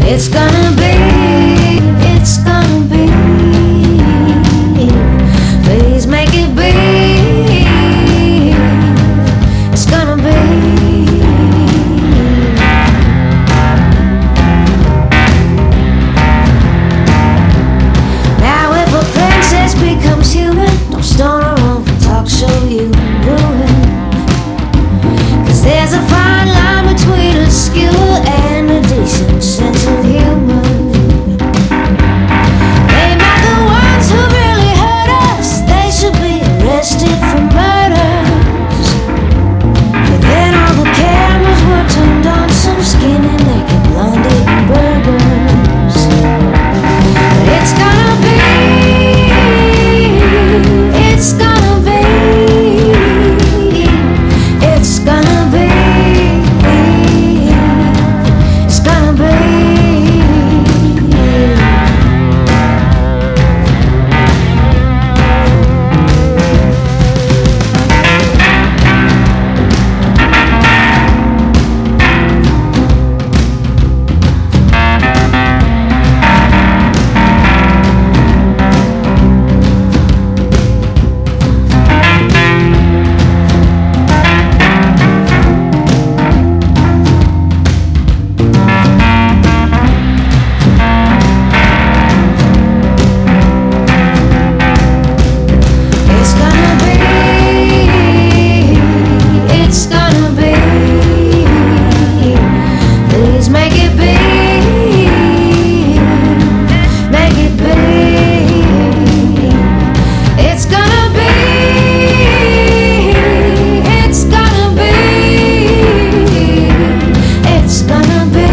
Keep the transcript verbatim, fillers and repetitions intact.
It's gonna be, it's gonna be. Please make it be. It's gonna be. Now if a princess becomes human, don't stone her on talk show you ruin. Cause there's a fine line between a skill and a decent sense of humor. They not the ones who really hurt us. They should be arrested for murders. But then all the cameras were turned on some skinny naked blonde eating burgers. But it's gonna be, it's gonna be, it's gonna be, it's gonna be. Gonna be